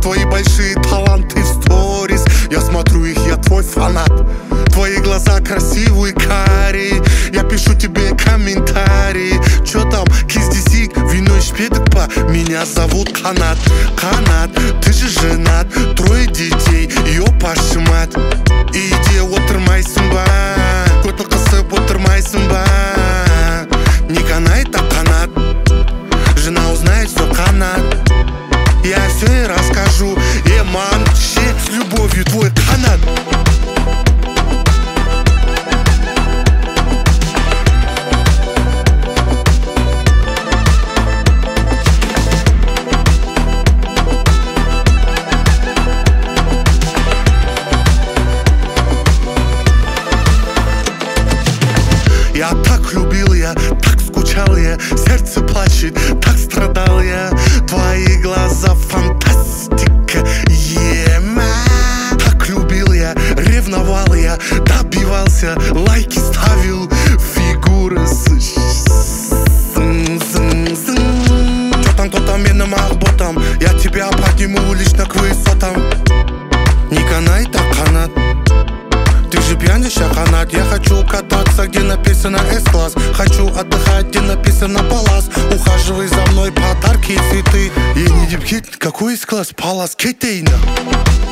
твои большие таланты в сторис. Я смотрю их, я твой фанат. Твои глаза красивые, карие. Я пишу тебе комментарии. Чё там, киздисик, вино и шпедок па. Меня зовут Канат. Канат, ты же женат. 3 детей, ёпашы мать. Иди отырмайсың ба, көтіл қысып отырмайсың ба. Не канает, а канат. Жена узнает, все канат. Я все ей расскажу. Ман, с любовью твой канат. Я так любил, я так скучал, я сердце плачет, так страдал я. Твои глаза фантастика, так любил я, ревновал я, добивался, лайки ставил, фигура Чё там, кто там, менным ботом, я тебя подниму лично к высотам. Не канай, так канат. Ты же пьяниша, канат. Я хочу кататься, где написано С-класс. Хочу отдыхать, где написано Палас. Ухаживай за мной, подарки и цветы. Я не дипхит, какой С-класс, Палас, кетейна.